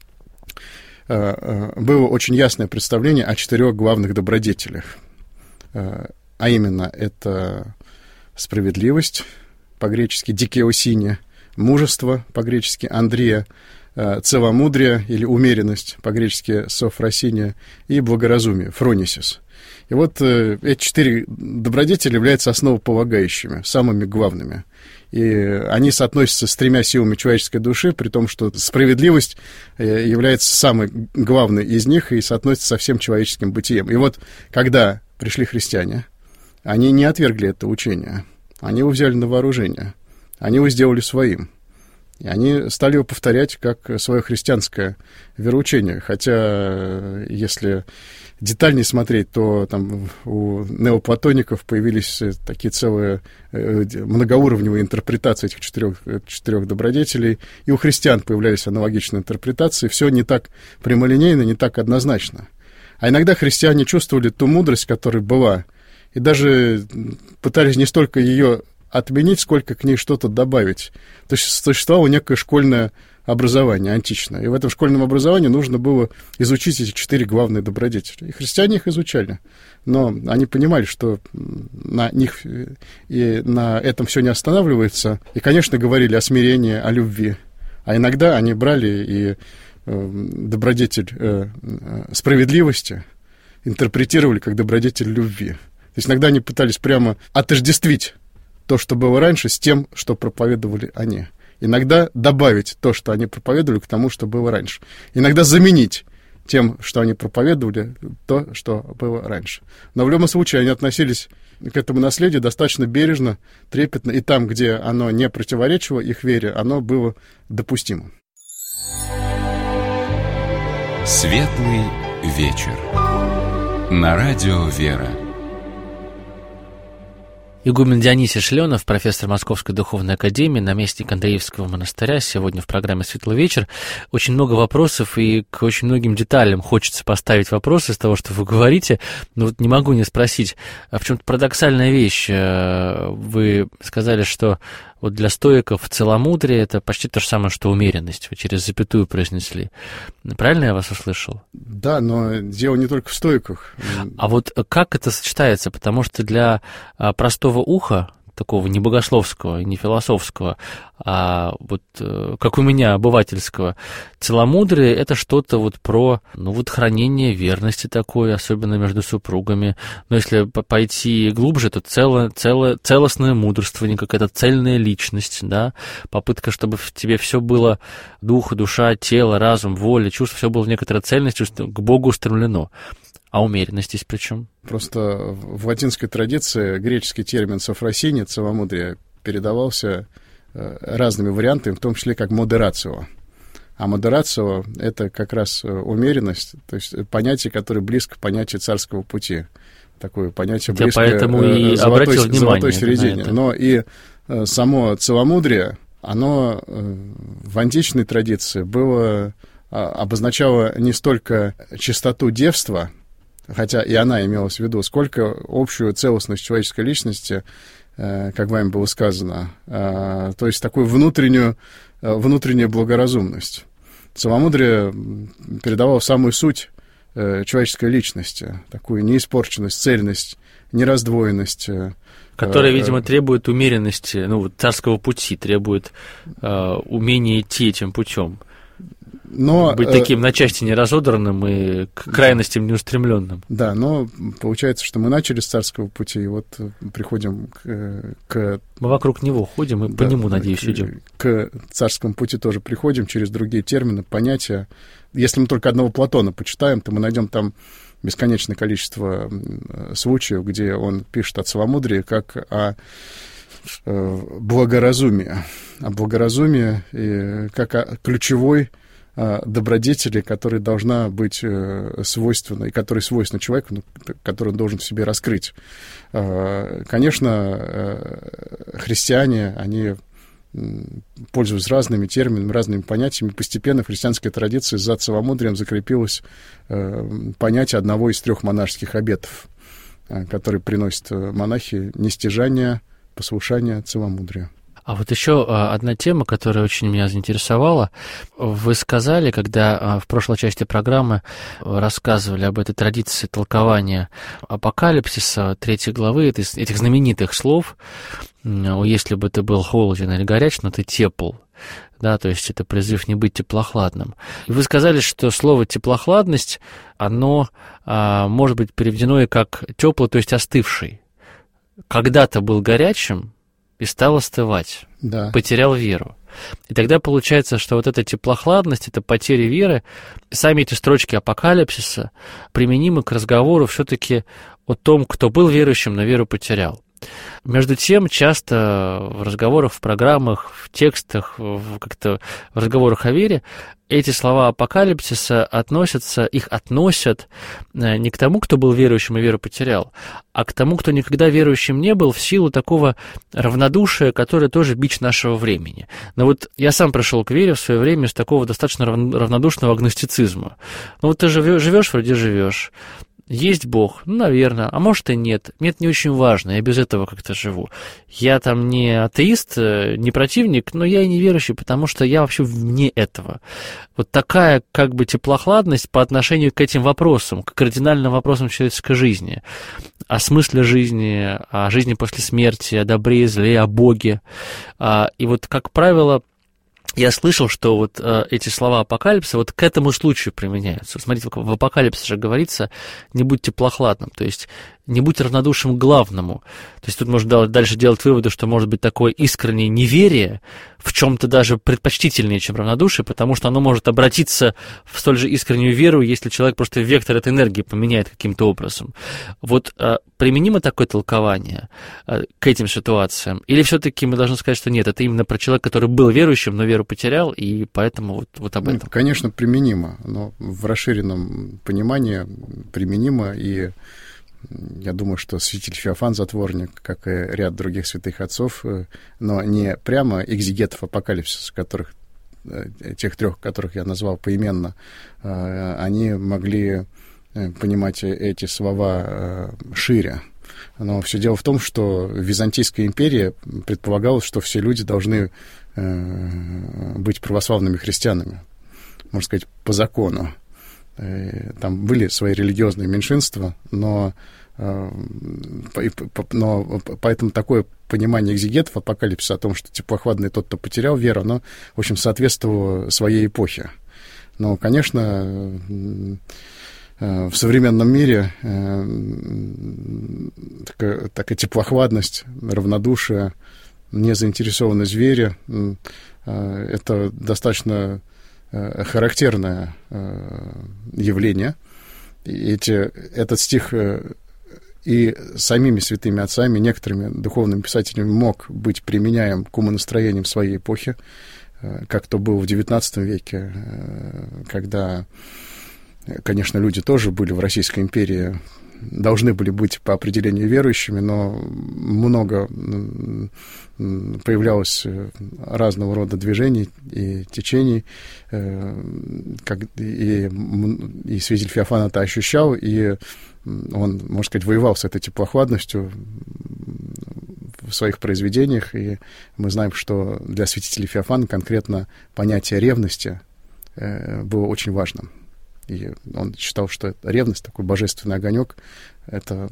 было очень ясное представление о 4 главных добродетелях. А именно, это справедливость, по-гречески «дикеосине», мужество, по-гречески «андрия», целомудрие или умеренность, по-гречески «софросиния», и благоразумие, «фронисис». И вот эти 4 добродетели являются основополагающими, самыми главными. И они соотносятся с 3 силами человеческой души, при том, что справедливость является самой главной из них и соотносится со всем человеческим бытием. И вот когда пришли христиане, они не отвергли это учение. Они его взяли на вооружение, они его сделали своим. И они стали его повторять как свое христианское вероучение. Хотя, если детальнее смотреть, то там у неоплатоников появились такие целые многоуровневые интерпретации этих четырех добродетелей. И у христиан появлялись аналогичные интерпретации. Все не так прямолинейно, не так однозначно. А иногда христиане чувствовали ту мудрость, которая была, и даже пытались не столько ее отменить, сколько к ней что-то добавить. То есть существовало некое школьное образование античное. И в этом школьном образовании нужно было изучить эти 4 главные добродетели. И христиане их изучали. Но они понимали, что на них и на этом все не останавливается. И, конечно, говорили о смирении, о любви. А иногда они брали и добродетель справедливости интерпретировали как добродетель любви. То есть иногда они пытались прямо отождествить то, что было раньше, с тем, что проповедовали они. Иногда добавить то, что они проповедовали, к тому, что было раньше. Иногда заменить тем, что они проповедовали, то, что было раньше. Но в любом случае они относились к этому наследию достаточно бережно, трепетно, и там, где оно не противоречило их вере, оно было допустимым.
Светлый вечер. На радио «Вера».
Игумен Дионисий Шленов, профессор Московской духовной академии, наместник Андреевского монастыря, сегодня в программе «Светлый вечер». Очень много вопросов, и к очень многим деталям хочется поставить вопросы из того, что вы говорите, но вот не могу не спросить. В чем-то парадоксальная вещь. Вы сказали, что вот для стоиков целомудрие – это почти то же самое, что умеренность. Вы через запятую произнесли. Правильно я вас услышал?
Да, но дело не только в стоиках.
А вот как это сочетается? Потому что для простого уха, такого не богословского, не философского, а вот как у меня, обывательского, целомудрие – это что-то вот про, хранение верности такое, особенно между супругами. Но если пойти глубже, то целостное мудрствование, какая-то цельная личность, да, попытка, чтобы в тебе все было, дух, душа, тело, разум, воля, чувство, все было в некоторой цельности, к Богу устремлено. А умеренность здесь при чем?
Просто в латинской традиции греческий термин «софросине», целомудрие, передавался разными вариантами, в том числе как «модерацио». А модерацио — это как раз умеренность, то есть понятие, которое близко к понятию царского пути. Такое понятие близкое
поэтому и
золотой середине. Но и само целомудрие, оно в античной традиции обозначало не столько чистоту девства, хотя и она имелась в виду, сколько общую целостность человеческой личности, как вами было сказано, то есть такую внутреннюю благоразумность. Целомудрие передавало самую суть человеческой личности, такую неиспорченность, цельность, нераздвоенность.
Которая, видимо, требует умеренности, царского пути, требует умения идти этим путем.
Но,
быть таким на части неразодранным и к крайностям неустремленным.
Да, но получается, что мы начали с царского пути, и вот приходим к...
Мы вокруг него ходим, и по нему, надеюсь, идем.
К царскому пути тоже приходим через другие термины, понятия. Если мы только одного Платона почитаем, то мы найдем там бесконечное количество случаев, где он пишет о целомудрии как о благоразумии. О благоразумии и как о ключевой добродетели, которая должна быть свойственна, и которая свойственна человеку, который он должен в себе раскрыть. Конечно, христиане, они пользуются разными терминами, разными понятиями. Постепенно в христианской традиции за целомудрием закрепилось понятие одного из 3 монашеских обетов, которые приносят монахи: нестяжание, послушание, целомудрие.
А вот еще одна тема, которая очень меня заинтересовала. Вы сказали, когда в прошлой части программы рассказывали об этой традиции толкования Апокалипсиса, 3 главы, этих знаменитых слов: «Если бы ты был холоден или горяч, но ты тепл». Да, то есть это призыв не быть теплохладным. И вы сказали, что слово «теплохладность», оно может быть переведено и как «теплый», то есть «остывший». Когда-то был горячим и стал остывать, да. Потерял веру. И тогда получается, что вот эта теплохладность, эта потеря веры, сами эти строчки Апокалипсиса применимы к разговору все-таки о том, кто был верующим, но веру потерял. Между тем, часто в разговорах, в программах, в текстах, как-то в разговорах о вере эти слова Апокалипсиса их относят не к тому, кто был верующим и веру потерял, а к тому, кто никогда верующим не был, в силу такого равнодушия, которое тоже бич нашего времени. Но вот я сам пришел к вере в свое время с такого достаточно равнодушного агностицизма. Ты живешь, вроде живешь. Есть Бог? Наверное. А может и нет. Мне это не очень важно, я без этого как-то живу. Я там не атеист, не противник, но я и не верующий, потому что я вообще вне этого. Вот такая как бы теплохладность по отношению к этим вопросам, к кардинальным вопросам человеческой жизни. О смысле жизни, о жизни после смерти, о добре и зле, о Боге. И вот, как правило, я слышал, что вот эти слова Апокалипсиса вот к этому случаю применяются. Смотрите, в Апокалипсисе же говорится: не будь теплохладным, то есть не будь равнодушным к главному. То есть тут можно дальше делать выводы, что может быть такое искреннее неверие, в чем-то даже предпочтительнее, чем равнодушие, потому что оно может обратиться в столь же искреннюю веру, если человек просто вектор этой энергии поменяет каким-то образом. Вот применимо такое толкование к этим ситуациям? Или все-таки мы должны сказать, что нет, это именно про человека, который был верующим, но веру потерял, и поэтому вот об этом?
Конечно, применимо, но в расширенном понимании применимо, и Я думаю, что святитель Феофан Затворник, как и ряд других святых отцов, но не прямо экзегетов апокалипсиса, тех трех, которых я назвал поименно, они могли понимать эти слова шире. Но все дело в том, что Византийская империя предполагала, что все люди должны быть православными христианами, можно сказать, по закону. Там были свои религиозные меньшинства, но поэтому такое понимание экзегетов апокалипсиса о том, что теплохладный тот, кто потерял веру, оно, в общем, соответствовало своей эпохе. Но, конечно, в современном мире такая теплохладность, равнодушие, незаинтересованность в вере — это достаточно характерное явление. Этот стих и самими святыми отцами, некоторыми духовными писателями мог быть применяем к умонастроениям своей эпохи, как то было в XIX веке, когда, конечно, люди тоже были в Российской империи, должны были быть по определению верующими, но много появлялось разного рода движений и течений, и святитель Феофан это ощущал, и он, можно сказать, воевал с этой теплохладностью в своих произведениях, и мы знаем, что для святителя Феофана конкретно понятие ревности было очень важным. И он считал, что ревность, такой божественный огонек, это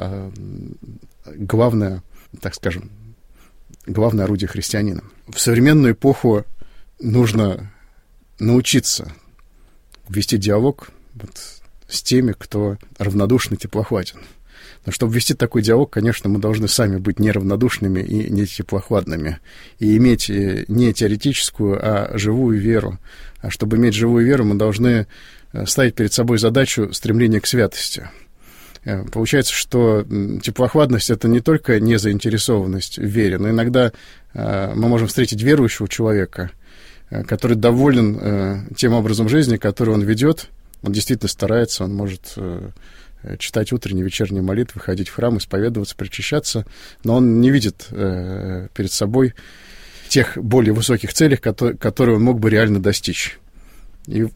главное, так скажем, главное орудие христианина. В современную эпоху нужно научиться вести диалог с теми, кто равнодушен и теплохладен. Но чтобы вести такой диалог, конечно, мы должны сами быть неравнодушными и не теплохладными, и иметь не теоретическую, а живую веру. А чтобы иметь живую веру, мы должны ставить перед собой задачу стремления к святости. Получается, что теплохладность — это не только незаинтересованность в вере, но иногда мы можем встретить верующего человека, который доволен тем образом жизни, который он ведет. Он действительно старается, он может читать утренние, вечерние молитвы, ходить в храм, исповедоваться, причащаться, но он не видит перед собой тех более высоких целей, которые он мог бы реально достичь. И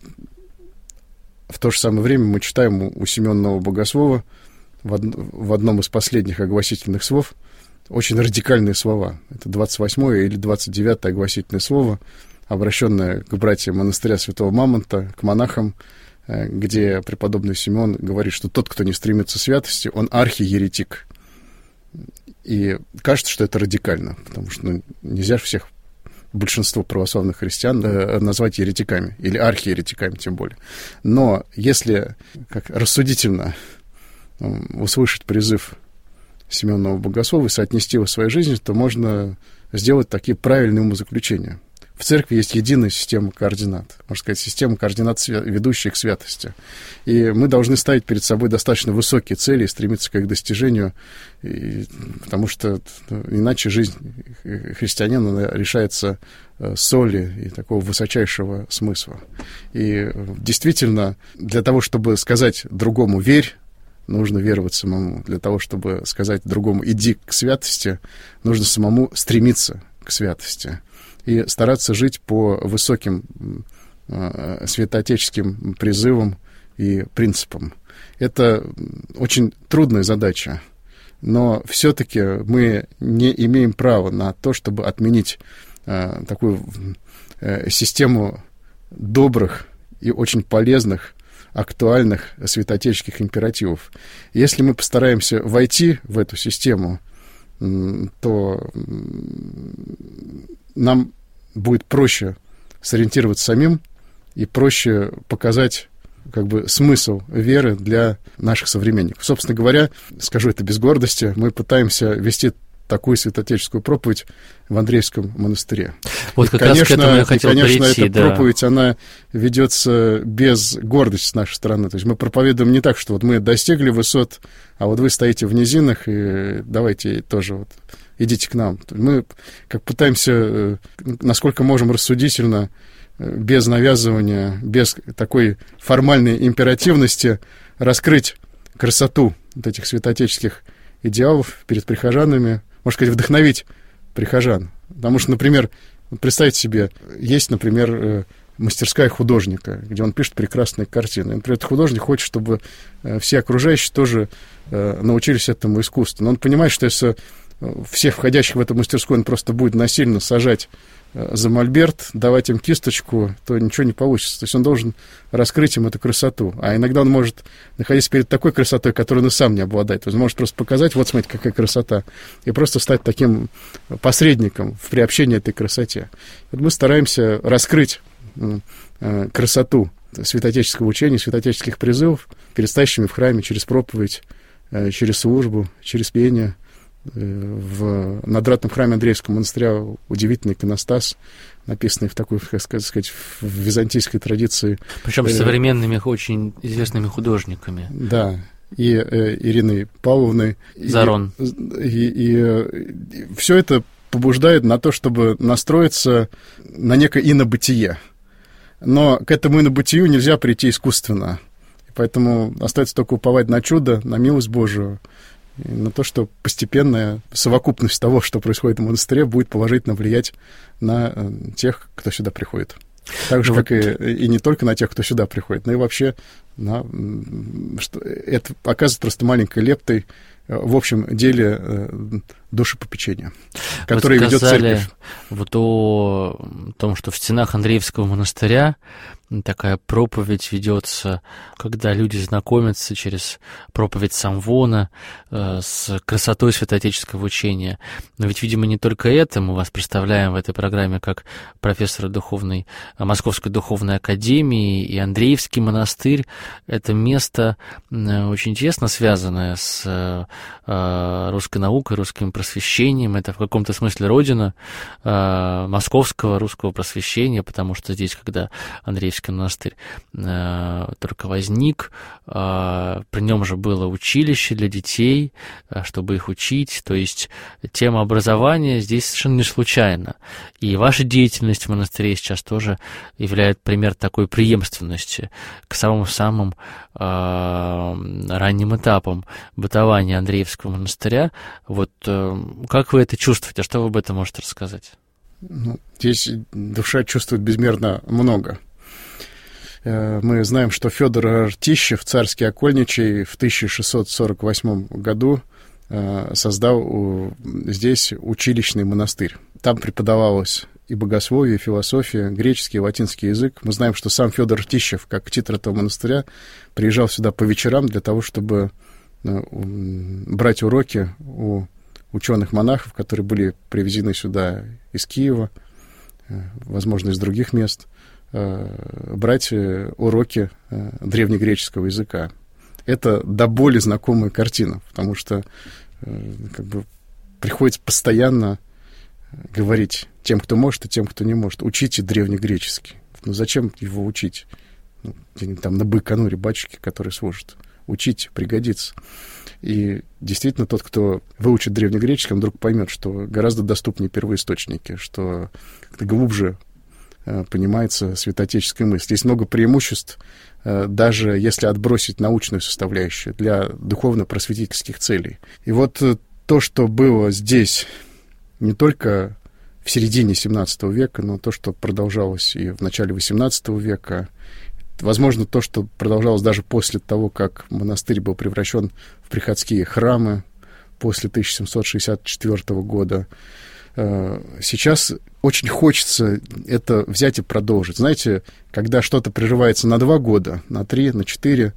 в то же самое время мы читаем у Симеона Нового Богослова в одном из последних огласительных слов очень радикальные слова. Это 28-е или 29-е огласительное слово, обращенное к братьям монастыря Святого Мамонта, к монахам, где преподобный Симеон говорит, что тот, кто не стремится к святости, он архиеретик. И кажется, что это радикально, потому что нельзя же большинство православных христиан назвать еретиками, или архиеретиками тем более. Но если рассудительно услышать призыв Симеона Нового Богослова и соотнести его в своей жизни, то можно сделать такие правильные умозаключения. В церкви есть единая система координат, можно сказать, система координат, ведущая к святости. И мы должны ставить перед собой достаточно высокие цели и стремиться к их достижению, потому что иначе жизнь христианина решается соли и такого высочайшего смысла. И действительно, для того, чтобы сказать другому «верь», нужно веровать самому. Для того, чтобы сказать другому «иди к святости», нужно самому стремиться к святости и стараться жить по высоким святоотеческим призывам и принципам. Это очень трудная задача, но все-таки мы не имеем права на то, чтобы отменить такую систему добрых и очень полезных, актуальных святоотеческих императивов. Если мы постараемся войти в эту систему, то нам будет проще сориентироваться самим и проще показать смысл веры для наших современников. Собственно говоря, скажу это без гордости, мы пытаемся вести такую святоотеческую проповедь в Андреевском монастыре.
Вот как раз к этому я хотел перейти,
эта проповедь, она ведется без гордости с нашей стороны. То есть мы проповедуем не так, что вот мы достигли высот, а вот вы стоите в низинах, и давайте тоже идите к нам. Мы пытаемся, насколько можем, рассудительно, без навязывания, без такой формальной императивности раскрыть красоту вот этих святоотеческих идеалов перед прихожанами, можно сказать, вдохновить прихожан. Потому что, например, представьте себе, есть, например, мастерская художника, где он пишет прекрасные картины. Например, этот художник хочет, чтобы все окружающие тоже научились этому искусству. Но он понимает, что если всех входящих в эту мастерскую он просто будет насильно сажать за мольберт, давать им кисточку, то ничего не получится. То есть он должен раскрыть им эту красоту. А иногда он может находиться перед такой красотой, которую он и сам не обладает. То есть он может просто показать, вот смотрите, какая красота, и просто стать таким посредником в приобщении этой красоте. Вот мы стараемся раскрыть красоту святоотеческого учения, святоотеческих призывов перед стоящими в храме через проповедь, через службу, через пение. В надвратном храме Андреевского монастыря удивительный иконостас, написанный в такой, как сказать, в византийской традиции.
Причем с современными, очень известными художниками.
Да, и Ириной Павловной.
Зарон.
И все это побуждает на то, чтобы настроиться на некое инобытие. Но к этому инобытию нельзя прийти искусственно. И поэтому остается только уповать на чудо, на милость Божию, и на то, что постепенная совокупность того, что происходит в монастыре, будет положительно влиять на тех, кто сюда приходит. Так же, как и не только на тех, кто сюда приходит, но и вообще что это оказывается просто маленькой лептой в общем деле душепопечения, которое ведет церковь.
Вот о том, что в стенах Андреевского монастыря такая проповедь ведется, когда люди знакомятся через проповедь Самвона с красотой святоотеческого учения. Но ведь, видимо, не только это. Мы вас представляем в этой программе как профессора Московской духовной академии, и Андреевский монастырь — это место очень тесно связанное с русской наукой, русским просвещением. Это в каком-то смысле родина московского русского просвещения, потому что здесь, когда Андреевский монастырь только возник, при нем же было училище для детей, чтобы их учить, то есть тема образования здесь совершенно не случайна. И ваша деятельность в монастыре сейчас тоже является пример такой преемственности к самым-самым ранним этапам бытования Андреевского монастыря. Вот как вы это чувствуете? А что вы об этом можете рассказать?
Здесь душа чувствует безмерно много. Мы знаем, что Федор Ртищев, царский окольничий, в 1648 году создал здесь училищный монастырь. Там преподавалось и богословие, и философия, греческий и латинский язык. Мы знаем, что сам Федор Ртищев, как титр этого монастыря, приезжал сюда по вечерам для того, чтобы брать уроки у ученых-монахов, которые были привезены сюда из Киева, возможно, из других мест, брать уроки древнегреческого языка. Это до боли знакомая картина, потому что приходится постоянно говорить тем, кто может, и тем, кто не может. Учите древнегреческий. Зачем его учить? Где-нибудь там на Байконуре батюшки, которые служат. Учите, пригодится. И действительно, тот, кто выучит древнегреческий, он вдруг поймет, что гораздо доступнее первоисточники, что как-то глубже понимается святоотеческая мысль. Есть много преимуществ, даже если отбросить научную составляющую для духовно-просветительских целей. И вот то, что было здесь не только в середине XVII века, но то, что продолжалось и в начале XVIII века, возможно, то, что продолжалось даже после того, как монастырь был превращен в приходские храмы после 1764 года, сейчас очень хочется это взять и продолжить. Знаете, когда что-то прерывается на 2 года, на 3, на 4,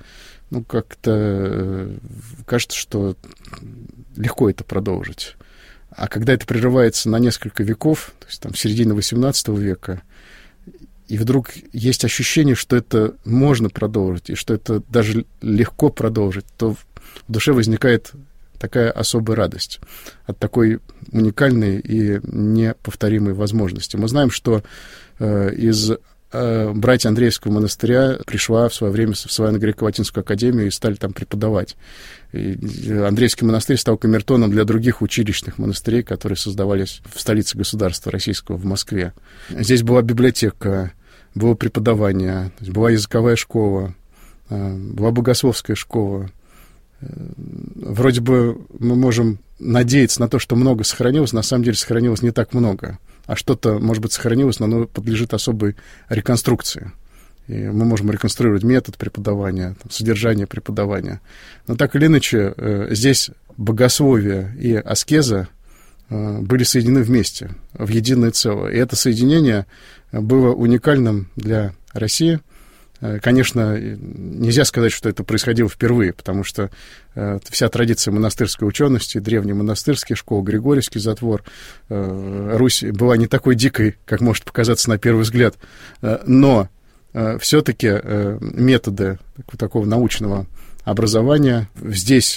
как-то кажется, что легко это продолжить. А когда это прерывается на несколько веков, то есть там в середине XVIII века, и вдруг есть ощущение, что это можно продолжить, и что это даже легко продолжить, то в душе возникает такая особая радость от такой уникальной и неповторимой возможности. Мы знаем, что из братьев Андреевского монастыря пришла в свое время в свою греко-латинскую академию и стали там преподавать. И Андреевский монастырь стал камертоном для других училищных монастырей, которые создавались в столице государства российского, в Москве. Здесь была библиотека, было преподавание, была языковая школа, была богословская школа. вроде бы мы можем надеяться на то, что много сохранилось, на самом деле сохранилось не так много. А что-то, может быть, сохранилось, но оно подлежит особой реконструкции. И мы можем реконструировать метод преподавания, содержание преподавания. Но так или иначе, здесь богословие и аскеза были соединены вместе, в единое целое. И это соединение было уникальным для России. Конечно, нельзя сказать, что это происходило впервые, потому что вся традиция монастырской учености, древние монастырские школы, Григорьевский затвор, Русь была не такой дикой, как может показаться на первый взгляд, но все-таки методы такого научного образования здесь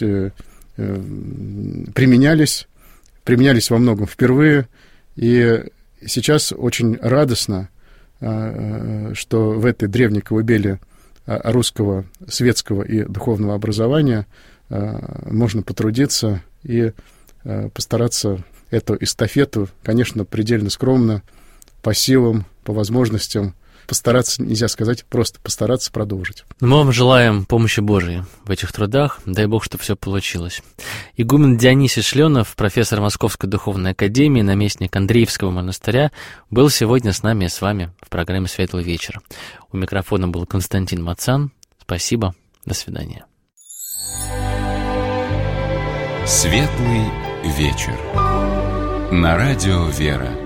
применялись во многом впервые, и сейчас очень радостно, что в этой древней колыбели русского светского и духовного образования можно потрудиться и постараться эту эстафету, конечно, предельно скромно, по силам, по возможностям, постараться, нельзя сказать, просто постараться продолжить.
Мы вам желаем помощи Божией в этих трудах. Дай Бог, чтобы все получилось. Игумен Дионисий Шленов, профессор Московской духовной академии, наместник Андреевского монастыря, был сегодня с нами и с вами в программе «Светлый вечер». У микрофона был Константин Мацан. Спасибо. До свидания.
«Светлый вечер» на радио «Вера».